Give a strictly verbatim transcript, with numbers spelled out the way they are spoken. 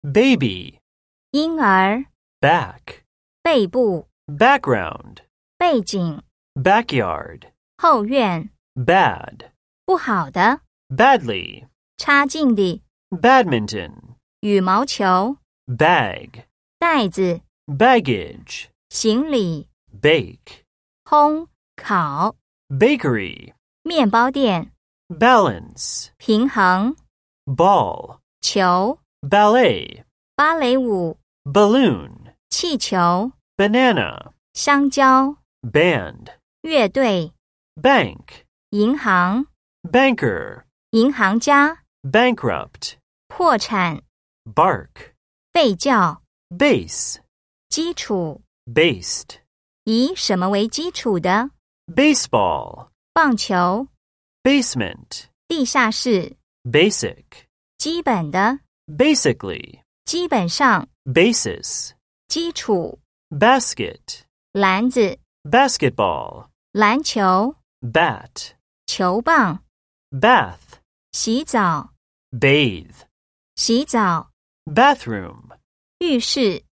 baby, 婴儿 back, 背部 background, 背景 backyard, 后院 bad, 不好的 badly, 差劲的 badminton, 羽毛球 bag, 袋子 baggage, 行李 bake, 烘烤 bakery, 面包店 balance, 平衡 ball, 球 ballet, 芭蕾舞 balloon, 气球 banana, 香蕉 band, 乐队 bank, 银行 banker, 银行家 bankrupt, 破产 bark, 被教 base, 基础 based, 以什么为基础的 baseball, 棒球 basement, 地下室 basic, 基本的 basically, 基本上 basis, 基础 basket, 篮子 basketball, 篮球 bat, 球棒 bath, 洗澡 bathe, 洗澡 bathroom. 浴室